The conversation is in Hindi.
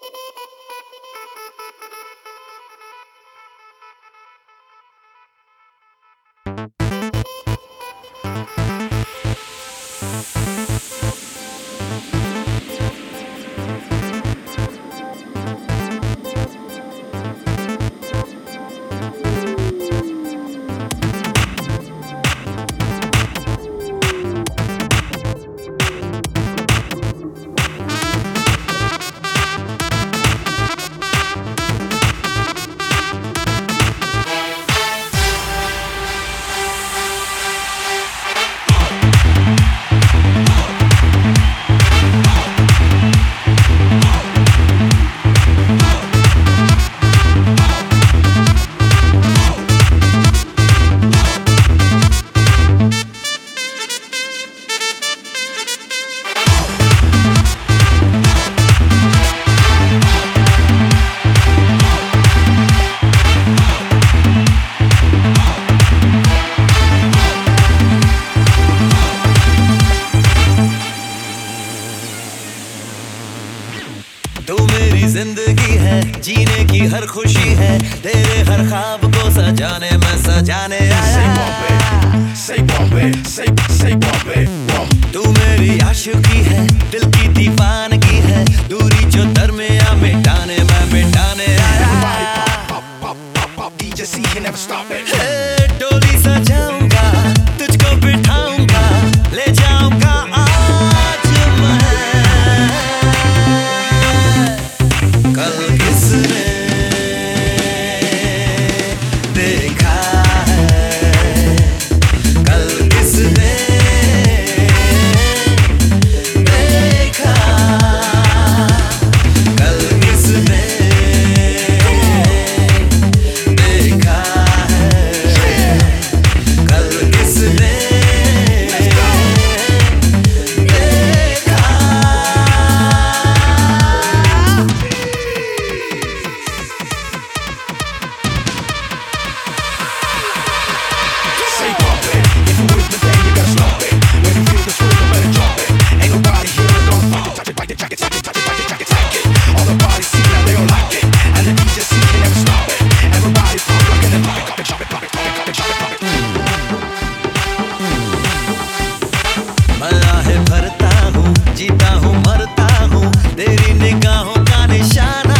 तू मेरी जिंदगी है, जीने की हर खुशी है, तेरे हर ख्वाब को सजाने मैं सजाने आया। तू मेरी आशिकी है, दिल की दीवानगी है, दूरी जो दरमियां मिटाने मैं मिटाने आया। डोली सजाऊंगा, तुझको बिठाऊंगा, ले जाऊंगा आज मैं। कल किसने देखा है, कल किसने देखा, कल किसने देखा है, कल किसने भरता हूँ, जीता हूँ, मरता हूँ, तेरी निगाहों का निशाना